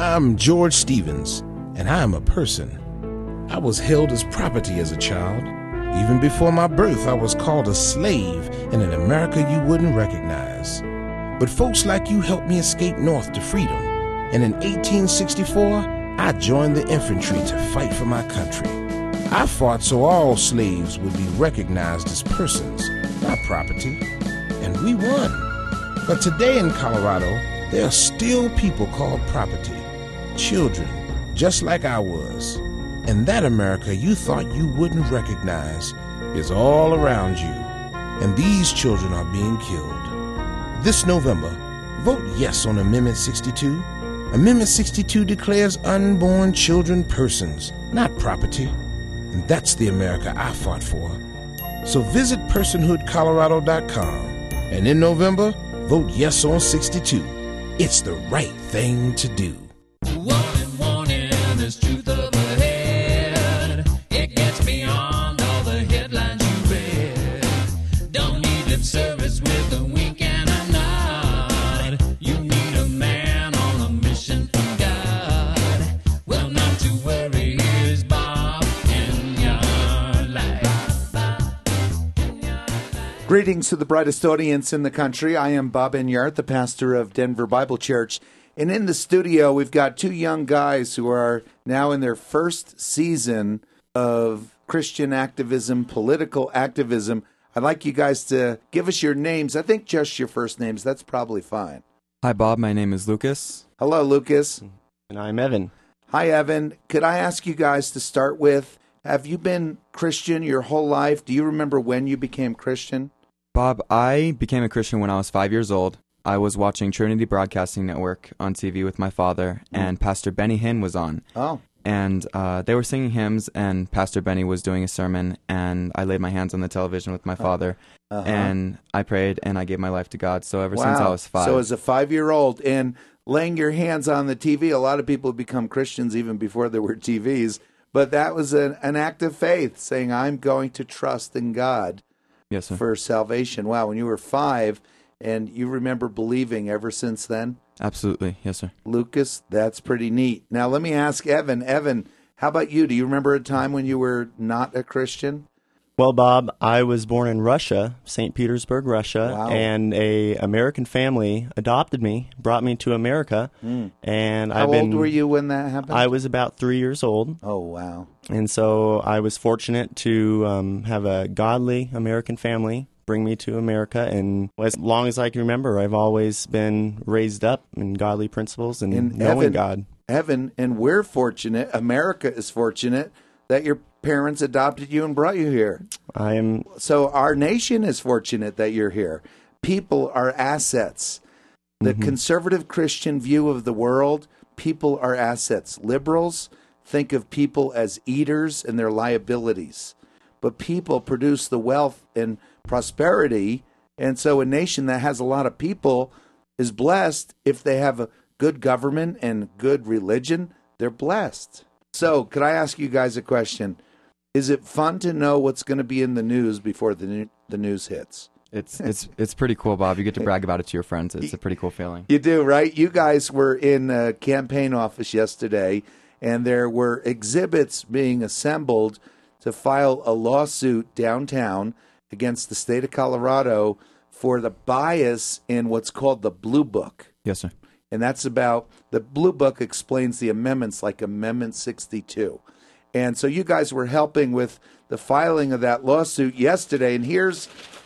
I'm George Stevens, and I am a person. I was held as property as a child. Even before my birth, I was called a slave in an America you wouldn't recognize. But folks like you helped me escape north to freedom. And in 1864, I joined the infantry to fight for my country. I fought so all slaves would be recognized as persons, not property. And we won. But today in Colorado, there are still people called property. Children, just like I was. And that America you thought you wouldn't recognize is all around you. And these children are being killed. This November, vote yes on Amendment 62. Amendment 62 declares unborn children persons, not property. And that's the America I fought for. So visit personhoodcolorado.com. And in November, vote yes on 62. It's the right thing to do. Warning, there's truth up ahead. It gets beyond all the headlines you read. Don't need lip service with a wink and a nod. You need a man on a mission from God. Well, not to worry, here's Bob in your life. Greetings to the brightest audience in the country. I am Bob Enyart, the pastor of Denver Bible Church. And in the studio, we've got two young guys who are now in their first season of Christian activism, political activism. I'd like you guys to give us your names. I think just your first names. That's probably fine. Hi, Bob. My name is Lucas. Hello, Lucas. And I'm Evan. Hi, Evan. Could I ask you guys to start with, have you been Christian your whole life? Do you remember when you became Christian? Bob, I became a Christian when I was 5 years old. I was watching Trinity Broadcasting Network on TV with my father, and Pastor Benny Hinn was on. Oh. And they were singing hymns, and Pastor Benny was doing a sermon, and I laid my hands on the television with my father, and I prayed, and I gave my life to God. So ever since I was 5. So as a 5-year-old, and laying your hands on the TV, a lot of people become Christians even before there were TVs, but that was an act of faith, saying, I'm going to trust in God Yes, sir. for salvation. Wow, when you were 5, and you remember believing ever since then? Absolutely. Yes, sir. Lucas, that's pretty neat. Now, let me ask Evan. Evan, how about you? Do you remember a time when you were not a Christian? Well, Bob, I was born in Russia, St. Petersburg, Russia, Wow. and a American family adopted me, brought me to America, and How old were you when that happened? I was about 3 years old, Oh, wow. and so I was fortunate to have a godly American family bring me to America, and as long as I can remember, I've always been raised up in godly principles and knowing God. Evan, and we're fortunate, America is fortunate, that your parents adopted you and brought you here. I am. So our nation is fortunate that you're here. People are assets. The conservative Christian view of the world, people are assets. Liberals think of people as eaters and their liabilities. But people produce the wealth and prosperity, and so a nation that has a lot of people is blessed. If they have a good government and good religion, they're blessed. So, could I ask you guys a question? Is it fun to know what's going to be in the news before the news hits? It's pretty cool, Bob. You get to brag about it to your friends. It's a pretty cool feeling. You do, right? You guys were in a campaign office yesterday, and there were exhibits being assembled to file a lawsuit downtown against the state of Colorado for the bias in what's called the Blue Book. Yes, sir. And that's about, the Blue Book explains the amendments like Amendment 62. And so you guys were helping with the filing of that lawsuit yesterday. And here's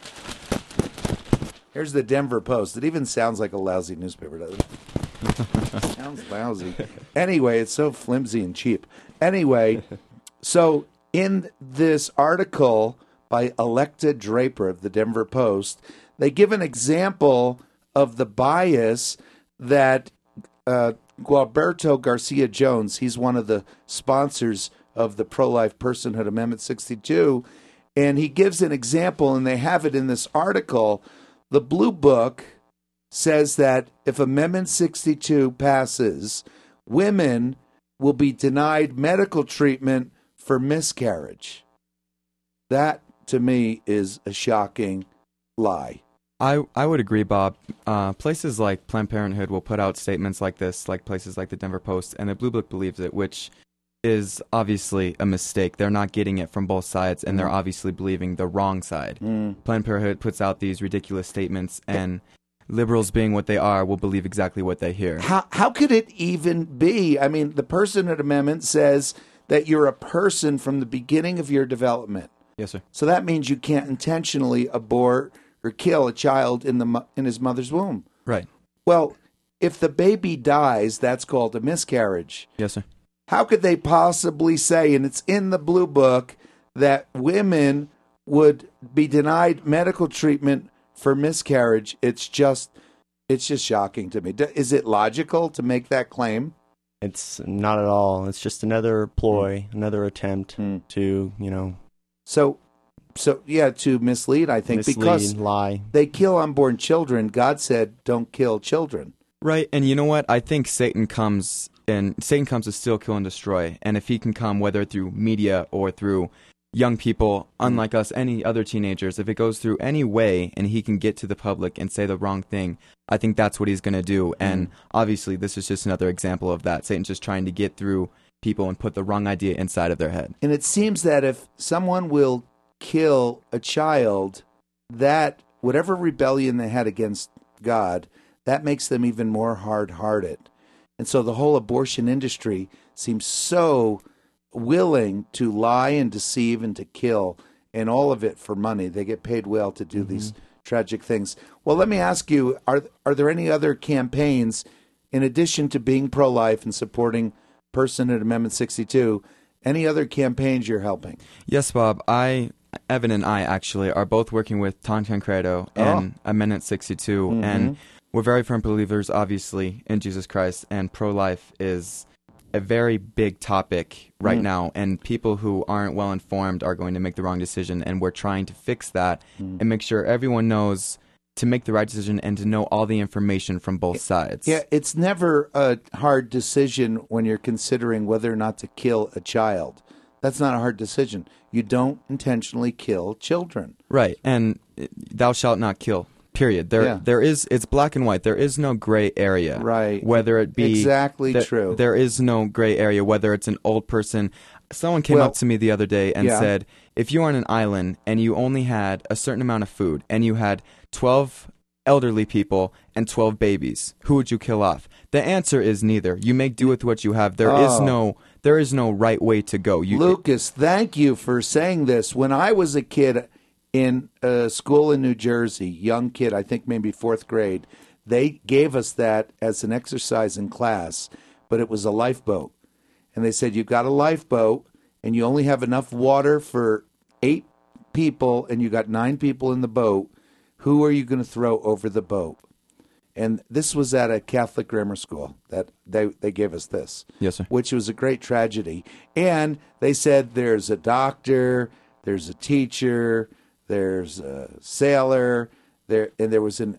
the Denver Post. It even sounds like a lousy newspaper, doesn't it? Sounds lousy. Anyway, it's so flimsy and cheap. Anyway, so in this article by Electa Draper of the Denver Post, they give an example of the bias that Gualberto Garcia Jones, he's one of the sponsors of the Pro-Life Personhood Amendment 62, and he gives an example, and they have it in this article. The Blue Book says that if Amendment 62 passes, women will be denied medical treatment for miscarriage. That, to me, is a shocking lie. I would agree, Bob. Places like Planned Parenthood will put out statements like this, like places like the Denver Post, and the Blue Book believes it, which is obviously a mistake. They're not getting it from both sides, and they're obviously believing the wrong side. Planned Parenthood puts out these ridiculous statements, and liberals, being what they are, will believe exactly what they hear. How could it even be? I mean, the Personhood Amendment says that you're a person from the beginning of your development. Yes, sir. So that means you can't intentionally abort or kill a child in his mother's womb. Right. Well, if the baby dies, that's called a miscarriage. Yes, sir. How could they possibly say, and it's in the Blue Book, that women would be denied medical treatment for miscarriage? It's just shocking to me. Is it logical to make that claim? It's not at all. It's just another ploy, another attempt to, So yeah, to mislead, I think, because lie. They kill unborn children. God said, "Don't kill children." Right, and you know what? I think Satan comes to steal, kill, and destroy. And if he can come, whether through media or through young people, unlike us, any other teenagers, if it goes through any way and he can get to the public and say the wrong thing, I think that's what he's going to do. And obviously, this is just another example of that. Satan's just trying to get through people and put the wrong idea inside of their head. And it seems that if someone will kill a child, that whatever rebellion they had against God, that makes them even more hard-hearted. And so the whole abortion industry seems so willing to lie and deceive and to kill, and all of it for money. They get paid well to do these tragic things. Well, let me ask you, are there any other campaigns, in addition to being pro-life and supporting Personhood Amendment 62, any other campaigns you're helping? Yes, Bob. Evan and I actually are both working with Ton Concreto and Amendment 62, and we're very firm believers, obviously, in Jesus Christ, and pro-life is a very big topic right now, and people who aren't well informed are going to make the wrong decision, and we're trying to fix that and make sure everyone knows to make the right decision and to know all the information from both sides. Yeah, it's never a hard decision when you're considering whether or not to kill a child. That's not a hard decision. You don't intentionally kill children. Right, and thou shalt not kill. Period. There is. It's black and white. There is no gray area. Right. Whether it be exactly true. There is no gray area. Whether it's an old person. Someone came up to me the other day and said, if you are on an island and you only had a certain amount of food and you had 12 elderly people and 12 babies, who would you kill off? The answer is neither. You make do with what you have. There is no right way to go. Lucas, thank you for saying this. When I was a kid in a school in New Jersey, young kid, I think maybe 4th grade, they gave us that as an exercise in class, but it was a lifeboat. And they said, you've got a lifeboat, and you only have enough water for 8 people, and you got 9 people in the boat. Who are you going to throw over the boat? And this was at a Catholic grammar school that they gave us this. Yes, sir. Which was a great tragedy. And they said there's a doctor, there's a teacher, there's a sailor, there was an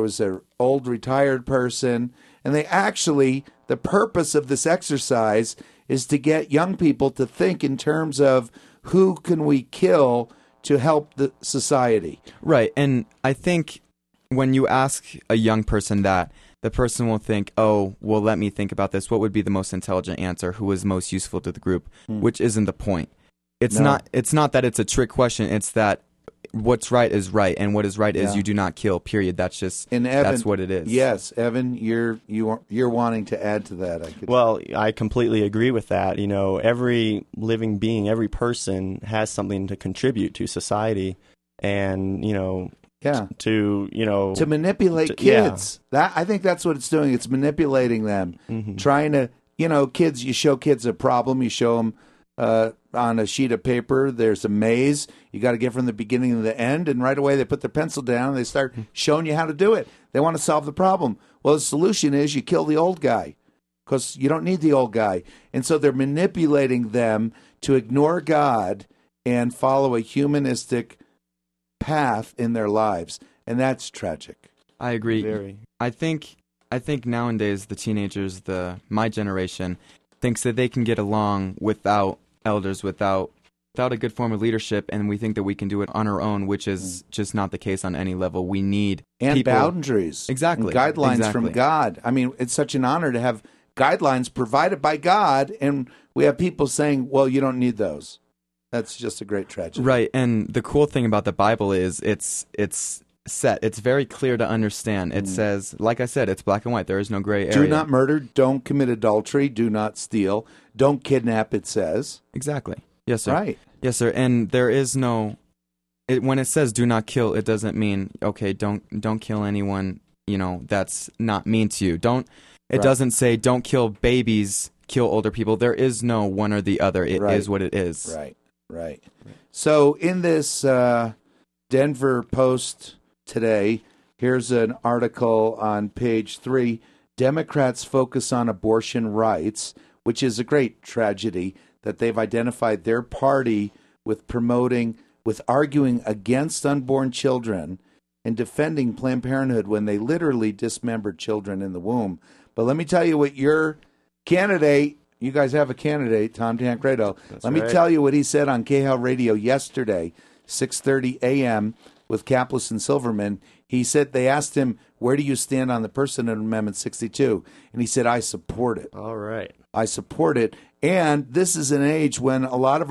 old retired person, and the purpose of this exercise is to get young people to think in terms of who can we kill to help the society. Right, and I think when you ask a young person that, the person will think, oh, well, let me think about this. What would be the most intelligent answer? Who is most useful to the group? Which isn't the point. It's not that it's a trick question. It's that what's right is right, and what is right is you do not kill. Period. That's just that's what it is. Yes, Evan, you're wanting to add to that. Well, I completely agree with that. Every living being, every person has something to contribute to society, and to manipulate kids. That I think that's what it's doing. It's manipulating them, trying to kids. You show kids a problem. You show them. On a sheet of paper, there's a maze. You got to get from the beginning to the end, and right away they put their pencil down and they start showing you how to do it. They want to solve the problem. Well, the solution is you kill the old guy because you don't need the old guy. And so they're manipulating them to ignore God and follow a humanistic path in their lives, and that's tragic. I agree. Very. I think nowadays the teenagers, my generation, thinks that they can get along without elders, without without a good form of leadership, and we think that we can do it on our own, which is just not the case on any level. We need and people. boundaries. Exactly. And guidelines Exactly. from God. I mean, it's such an honor to have guidelines provided by God, and we have people saying, well, you don't need those. That's just a great tragedy. Right, and the cool thing about the Bible is it's set. It's very clear to understand. It says, like I said, it's black and white. There is no gray area. Do not murder, don't commit adultery, do not steal, don't kidnap, it says. Exactly. Yes, sir. Right. Yes, sir. And there is no... when it says do not kill, it doesn't mean, okay, don't kill anyone, that's not mean to you. It Right. doesn't say don't kill babies, kill older people. There is no one or the other. It is Right. what it is. Right. So in this Denver Post today, here's an article on page 3. Democrats focus on abortion rights, which is a great tragedy that they've identified their party with arguing against unborn children and defending Planned Parenthood when they literally dismembered children in the womb. But let me tell you what your candidate, you guys have a candidate, Tom Tancredo. Let me tell you what he said on KHAL Radio yesterday, 6:30 a.m. with Kaplis and Silverman. He said they asked him, where do you stand on the Personhood Amendment 62? And he said, I support it. All right. I support it. And this is an age when a lot of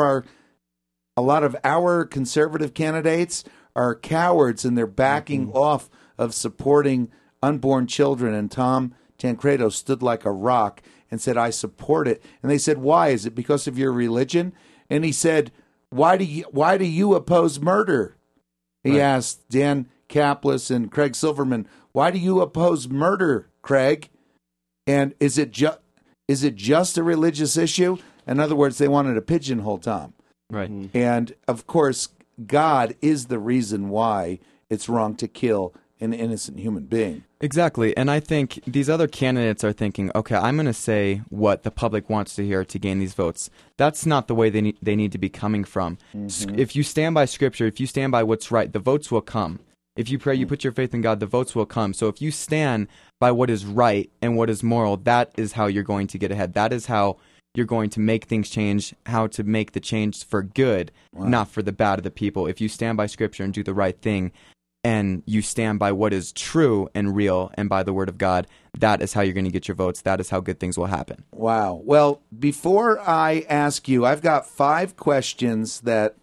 our conservative candidates are cowards and they're backing off of supporting unborn children. And Tom Tancredo stood like a rock and said, I support it. And they said, why? Is it because of your religion? And he said, why do you oppose murder? He asked Dan Kaplis and Craig Silverman, why do you oppose murder, Craig? And is it just a religious issue? In other words, they wanted to pigeonhole Tom. Right. And, of course, God is the reason why it's wrong to kill an innocent human being. Exactly. And I think these other candidates are thinking, okay, I'm going to say what the public wants to hear to gain these votes. That's not the way they need to be coming from. If you stand by Scripture, if you stand by what's right, the votes will come. If you pray, you put your faith in God, the votes will come. So if you stand by what is right and what is moral, that is how you're going to get ahead. That is how you're going to make things change, how to make the change for good, not for the bad of the people. If you stand by Scripture and do the right thing, and you stand by what is true and real and by the Word of God, that is how you're going to get your votes. That is how good things will happen. Wow. Well, before I ask you, I've got 5 questions that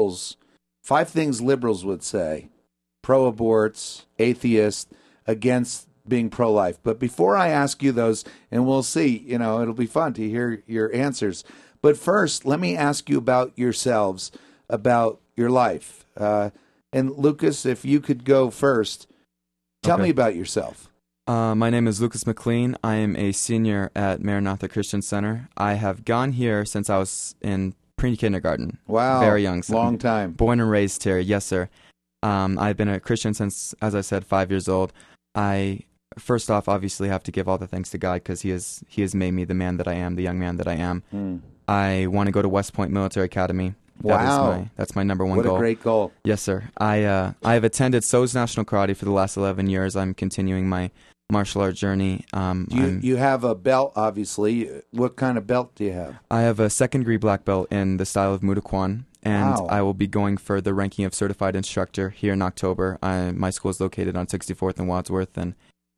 5 things liberals would say. Pro-aborts, atheists, against being pro-life. But before I ask you those, and we'll see, it'll be fun to hear your answers. But first, let me ask you about yourselves, about your life. And Lucas, if you could go first, tell me about yourself. My name is Lucas McLean. I am a senior at Maranatha Christian Center. I have gone here since I was in pre-kindergarten. Wow. Very young. Long time. Born and raised here. Yes, sir. I've been a Christian since, as I said, 5 years old. I, first off, obviously have to give all the thanks to God because He has made me the man that I am, the young man that I am. I want to go to West Point Military Academy. Wow. That's my number one goal. What a great goal. Yes, sir. I have attended SOS National Karate for the last 11 years. I'm continuing my martial art journey. You have a belt, obviously. What kind of belt do you have? I have a second-degree black belt in the style of Muay Kwan, and I will be going for the ranking of certified instructor here in October. My school is located on 64th and Wadsworth, and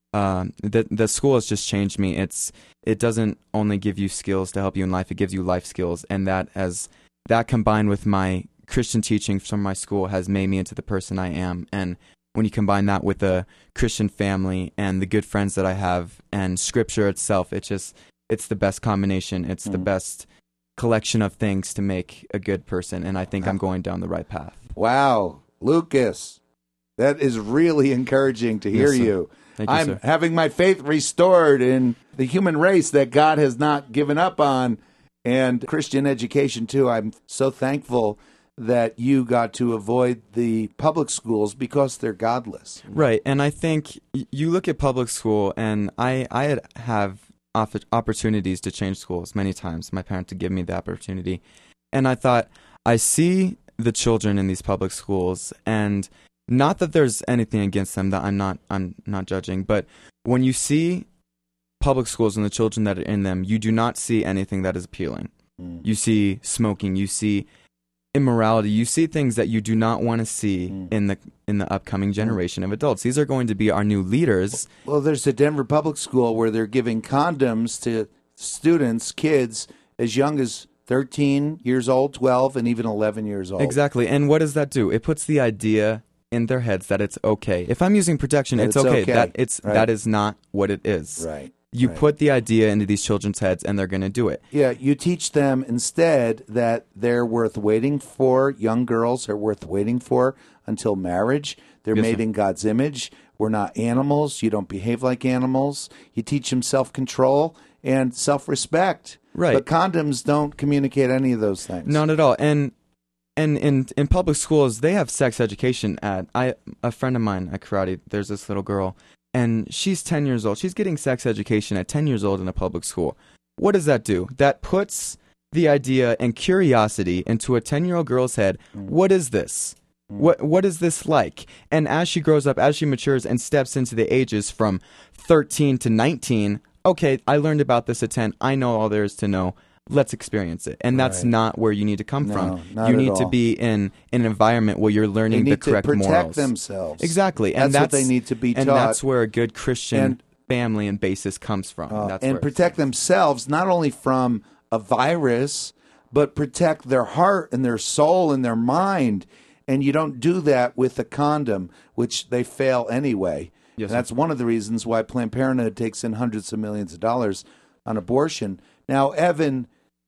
the school has just changed me. It doesn't only give you skills to help you in life; it gives you life skills, and that combined with my Christian teaching from my school has made me into the person I am. And when you combine that with a Christian family and the good friends that I have and Scripture itself, it's the best combination. It's the best collection of things to make a good person. And I think I'm going down the right path. Wow. Lucas, that is really encouraging to hear you. Thank you, I'm sir. having my faith restored in the human race that God has not given up on. And Christian education, too. I'm so thankful that you got to avoid the public schools because they're godless. Right. And I think you look at public school, and I have opportunities to change schools many times. My parents would give me the opportunity. And I thought, I see the children in these public schools, and not that there's anything against them, that I'm not judging, but when you see public schools and the children that are in them, you do not see anything that is appealing. You see smoking, you see immorality. You see things that you do not want to see in the upcoming generation of adults. These are going to be our new leaders. Well, there's a Denver public school where they're giving condoms to students, kids, as young as 13 years old, 12, and even 11 years old. Exactly. And what does that do? It puts the idea in their heads that it's okay. If I'm using protection, That it's it's okay. okay. That Right. is not what it is. Right. You right. put the idea into these children's heads, and they're going to do it. Yeah, you teach them instead that they're worth waiting for. Young girls are worth waiting for until marriage. They're Yes, made sir. in God's image. We're not animals. You don't behave like animals. You teach them self-control and self-respect. Right. But condoms don't communicate any of those things. Not at all. And in public schools, they have sex education a friend of mine at karate, there's this little girl, and she's 10 years old. She's getting sex education at 10 years old in a public school. What does that do? That puts the idea and curiosity into a 10-year-old girl's head. What is this? What is this like? And as she grows up, as she matures and steps into the ages from 13 to 19, okay, I learned about this at 10. I know all there is to know. Let's experience it. And that's Right. not where you need to come No, from. not You at need to all. be in an environment where you're They learning the need to correct protect morals. themselves. Exactly. That's what they need to be and taught. that's where a good Christian And- family and basis comes from. That's and where it protect starts. themselves not only from a virus, but protect their heart and their soul and their mind. And you don't do that with a condom, which they fail anyway. Yes, And sir. that's one of the reasons why Planned Parenthood takes in hundreds of millions of dollars on abortion. Now, Evan,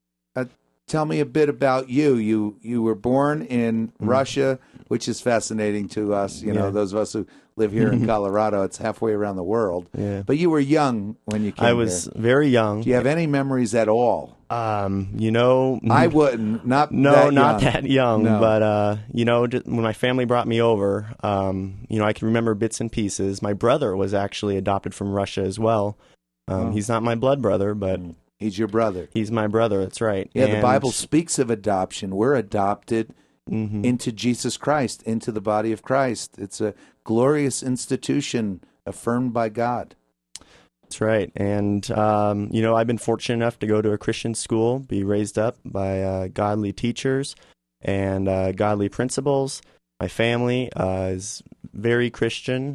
tell me a bit about you. You were born in Russia, which is fascinating to us. You know, Yeah. those of us who live here in Colorado, it's halfway around the world. Yeah. But you were young when you came I was here. very young. Do you have any memories at all? You know, I wouldn't. Not no, that not young. that young, No. but you know, when my family brought me over, you know, I can remember bits and pieces. My brother was actually adopted from Russia as well. He's not my blood brother, but He's your brother. he's my brother. That's right. Yeah, the And- Bible speaks of adoption. We're adopted into Jesus Christ, into the body of Christ. It's a glorious institution affirmed by God. That's right. And, you know, I've been fortunate enough to go to a Christian school, be raised up by godly teachers and godly principles. My family is very Christian,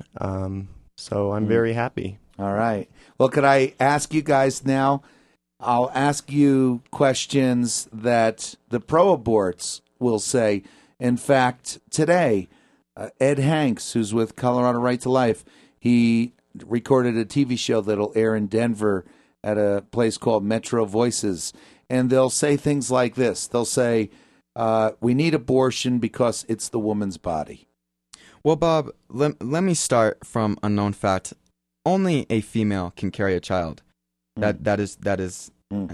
so I'm very happy. All right. Well, could I ask you guys now? I'll ask you questions that the pro-aborts will say. In fact, today, Ed Hanks, who's with Colorado Right to Life, he recorded a TV show that'll air in Denver at a place called Metro Voices. And they'll say things like this. They'll say, we need abortion because it's the woman's body. Well, Bob, let me start from a known fact. Only a female can carry a child. That's That's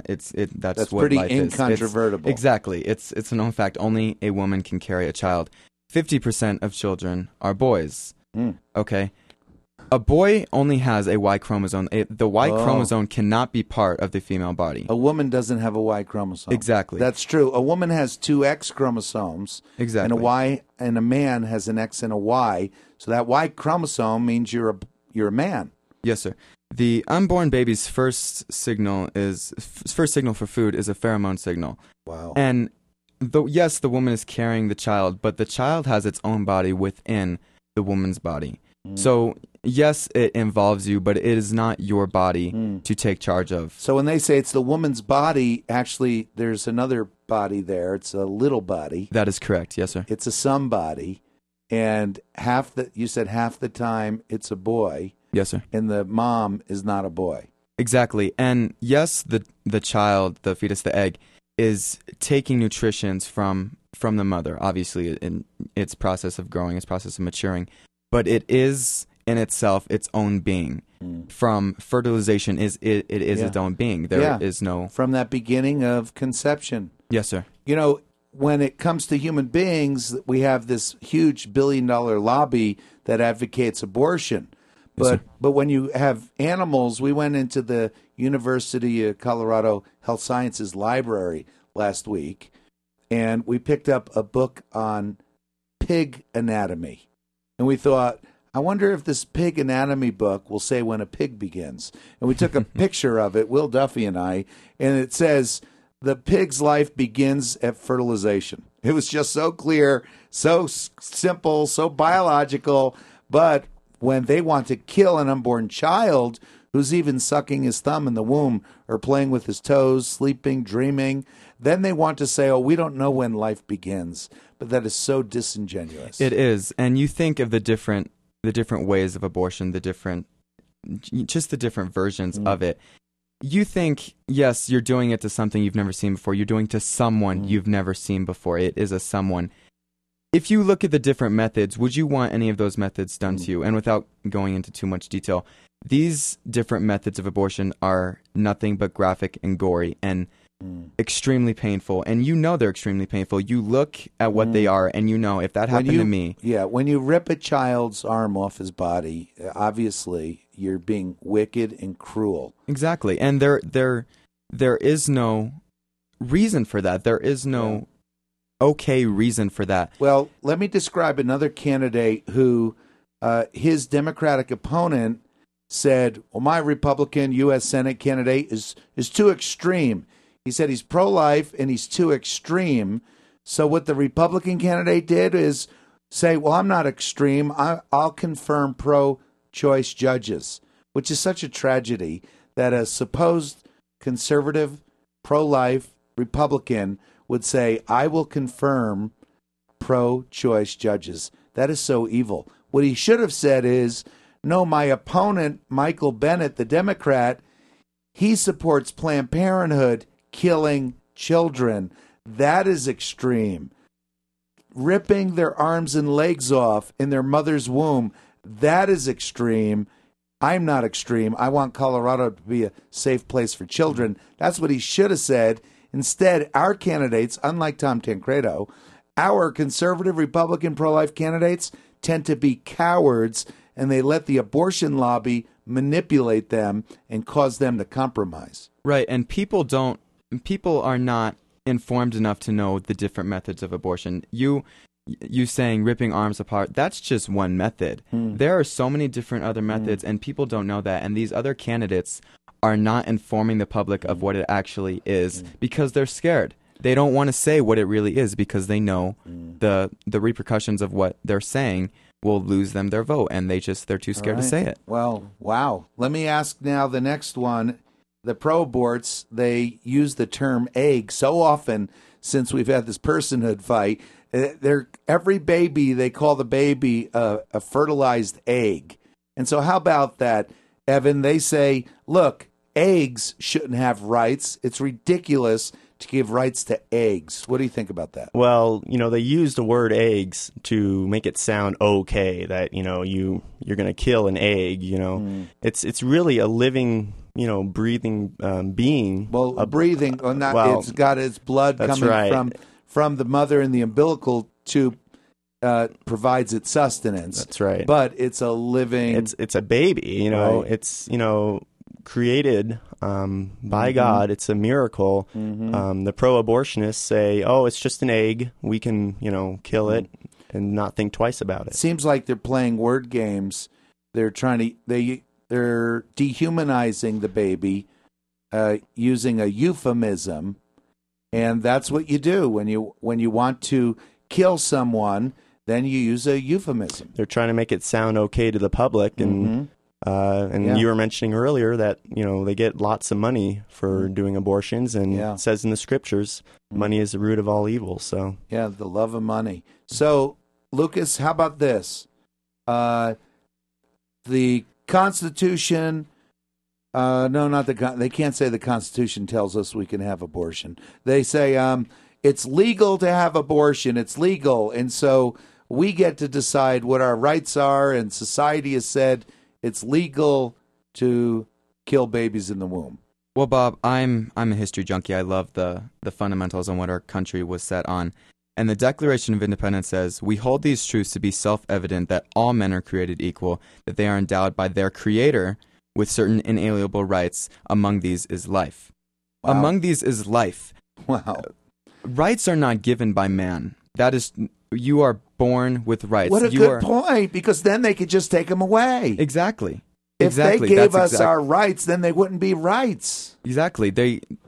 what pretty life is. incontrovertible. Exactly. It's a known fact. Only a woman can carry a child. 50% of children are boys. Okay. A boy only has a Y chromosome. The Y chromosome cannot be part of the female body. A woman doesn't have a Y chromosome. Exactly. That's true. A woman has two X chromosomes. Exactly. And a Y, and a man has an X and a Y. So that Y chromosome means you're a man. Yes, sir. The unborn baby's first signal for food is a pheromone signal. Wow. And yes, the woman is carrying the child, but the child has its own body within the woman's body. So yes, it involves you, but it is not your body to take charge of. So when they say it's the woman's body, actually there's another body there. It's a little body. That is correct. Yes, sir. It's a somebody. And you said half the time it's a boy, Yes, sir. and the mom is not a boy. Exactly. And yes, the child, the fetus, the egg, is taking nutritions from the mother, obviously, in its process of growing, its process of maturing. But it is in itself its own being. From fertilization, it is Yeah. its own being. There is no... From that beginning of conception. Yes, sir. You know, when it comes to human beings, we have this huge billion-dollar lobby that advocates abortion. Yes, But when you have animals, we went into the University of Colorado Health Sciences Library last week, and we picked up a book on pig anatomy. And we thought, I wonder if this pig anatomy book will say when a pig begins. And we took a picture of it, Will Duffy and I, and it says the pig's life begins at fertilization. It was just so clear, so simple, so biological. But when they want to kill an unborn child who's even sucking his thumb in the womb or playing with his toes, sleeping, dreaming, then they want to say, oh, we don't know when life begins. But that is so disingenuous. It is. And you think of the different ways of abortion, the different versions of it. You think, yes, you're doing it to something you've never seen before. You're doing it to someone you've never seen before. It is a someone. If you look at the different methods, would you want any of those methods done to you? And without going into too much detail, these different methods of abortion are nothing but graphic and gory and extremely painful. And you know they're extremely painful. You look at what they are, and you know if that happened to me. Yeah, when you rip a child's arm off his body, obviously you're being wicked and cruel. Exactly. And there is no reason for that. There is no okay reason for that. Well, let me describe another candidate who his Democratic opponent said, well, my Republican U.S. Senate candidate is too extreme. He said he's pro-life and he's too extreme. So what the Republican candidate did is say, well, I'm not extreme. I'll confirm pro-choice judges, which is such a tragedy that a supposed conservative, pro-life Republican would say, I will confirm pro-choice judges. That is so evil. What he should have said is, no, my opponent, Michael Bennet, the Democrat, he supports Planned Parenthood killing children. That is extreme. Ripping their arms and legs off in their mother's womb, that is extreme. I'm not extreme. I want Colorado to be a safe place for children. That's what he should have said. Instead, our candidates, unlike Tom Tancredo, our conservative Republican pro-life candidates tend to be cowards, and they let the abortion lobby manipulate them and cause them to compromise. Right, and people are not informed enough to know the different methods of abortion. You saying ripping arms apart, that's just one method. There are so many different other methods, and people don't know that. And these other candidates are not informing the public of what it actually is because they're scared. They don't want to say what it really is because they know the repercussions of what they're saying will lose them their vote, and they're too scared to say it. Well, wow. Let me ask now the next one. The pro-aborts, they use the term egg so often since we've had this personhood fight. Every baby, they call the baby a fertilized egg. And so how about that, Evan? They say, look, eggs shouldn't have rights. It's ridiculous to give rights to eggs. What do you think about that? Well, they use the word eggs to make it sound okay, that, you're going to kill an egg, It's really a living, breathing being. Well, breathing, it's got its blood coming from the mother, and the umbilical tube provides its sustenance. That's right. But it's a living... It's a baby, Right. It's, created by God. It's a miracle. The pro-abortionists say, oh, it's just an egg. We can, kill it and not think twice about it. Seems like they're playing word games. They're they're dehumanizing the baby using a euphemism, and that's what you do when you want to kill someone. Then you use a euphemism. They're trying to make it sound okay to the public, and you were mentioning earlier that they get lots of money for doing abortions, and it says in the scriptures, money is the root of all evil. So the love of money. So Lucas, how about this? The Constitution. No, not they can't say the Constitution tells us we can have abortion. They say it's legal to have abortion. It's legal, and so we get to decide what our rights are. And society has said it's legal to kill babies in the womb. Well, Bob, I'm a history junkie. I love the fundamentals on what our country was set on. And the Declaration of Independence says, we hold these truths to be self-evident that all men are created equal, that they are endowed by their Creator with certain inalienable rights. Among these is life. Wow. Among these is life. Wow. Rights are not given by man. That is, you are born with rights. What a good point, because then they could just take them away. Exactly. If they gave us our rights, then they wouldn't be rights. Exactly.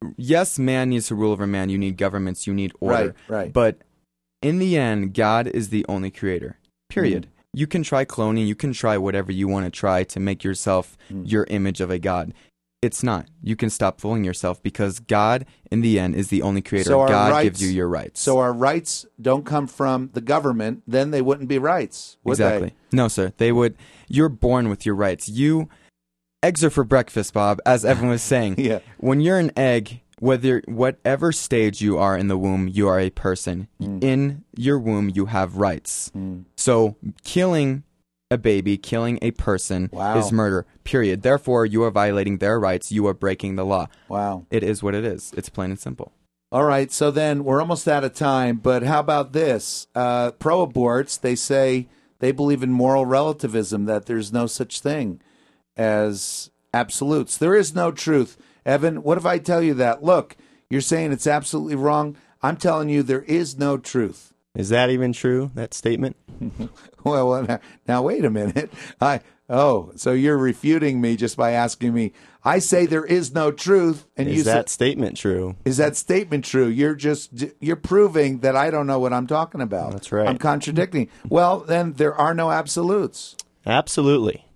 yes, man needs to rule over man. You need governments. You need order. Right. But in the end, God is the only creator. Period. You can try cloning. You can try whatever you want to try to make yourself your image of a God. It's not. You can stop fooling yourself because God, in the end, is the only creator. So our God rights- gives you your rights. So our rights don't come from the government, then they wouldn't be rights, would Exactly. No, sir. They would. You're born with your rights. Eggs are for breakfast, Bob, as everyone was saying. Yeah. When you're an egg, whatever stage you are in the womb, you are a person. In your womb, you have rights. So killing a baby, killing a person Wow. is murder, period. Therefore, you are violating their rights. You are breaking the law. Wow. It is what it is. It's plain and simple. All right, so then we're almost out of time, but how about this? Pro-aborts, they say they believe in moral relativism, that there's no such thing as absolutes. There is no truth. Evan, what if I tell you that? Look, you're saying it's absolutely wrong. I'm telling you there is no truth. Is that even true, that statement? Well, now wait a minute. So you're refuting me just by asking me. I say there is no truth, and you Is that say, statement true? is that statement true? You're proving that I don't know what I'm talking about. That's right. I'm contradicting. Well, then there are no absolutes. Absolutely.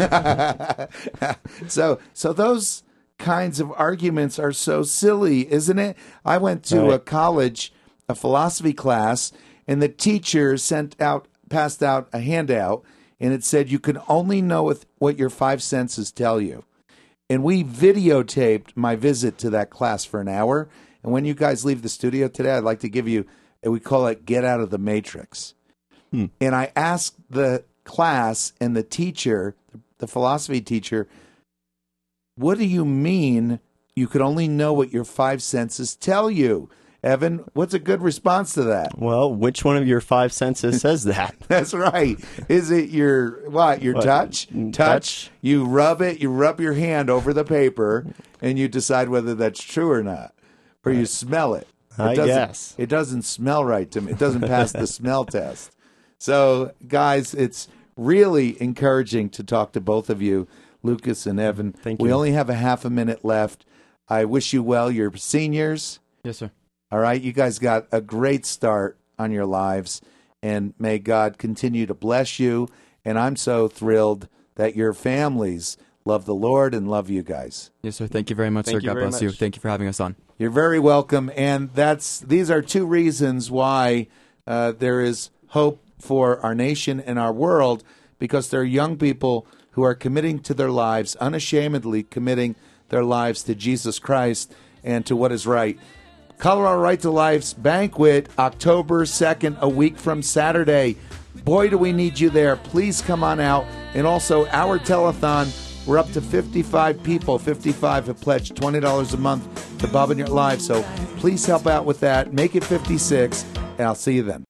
So those kinds of arguments are so silly, isn't it? I went to Right. a college, a philosophy class, and the teacher passed out a handout, and it said you can only know what your five senses tell you. And we videotaped my visit to that class for an hour. And when you guys leave the studio today, I'd like to give you, we call it Get Out of the Matrix. And I asked the class and the teacher, the philosophy teacher, what do you mean you could only know what your five senses tell you? Evan, what's a good response to that? Well, which one of your five senses says that? That's right. Is it your touch? Touch? You rub it, you rub your hand over the paper, and you decide whether that's true or not. Or you smell it. I guess. It doesn't smell right to me. It doesn't pass the smell test. So, guys, it's really encouraging to talk to both of you, Lucas and Evan. Thank We you. only have a half a minute left. I wish you well. You're seniors. Yes, sir. All right, you guys got a great start on your lives, and may God continue to bless you. And I'm so thrilled that your families love the Lord and love you guys. Yes, sir. Thank you very much, Thank sir. you God very bless you. much. Thank you for having us on. You're very welcome, and these are two reasons why there is hope for our nation and our world, because there are young people who are committing to their lives, unashamedly committing their lives to Jesus Christ and to what is right. Colorado Right to Life's banquet, October 2nd, a week from Saturday. Boy, do we need you there. Please come on out. And also, our telethon, we're up to 55 people. 55 have pledged $20 a month to Bob and Your Live. So please help out with that. Make it 56, and I'll see you then.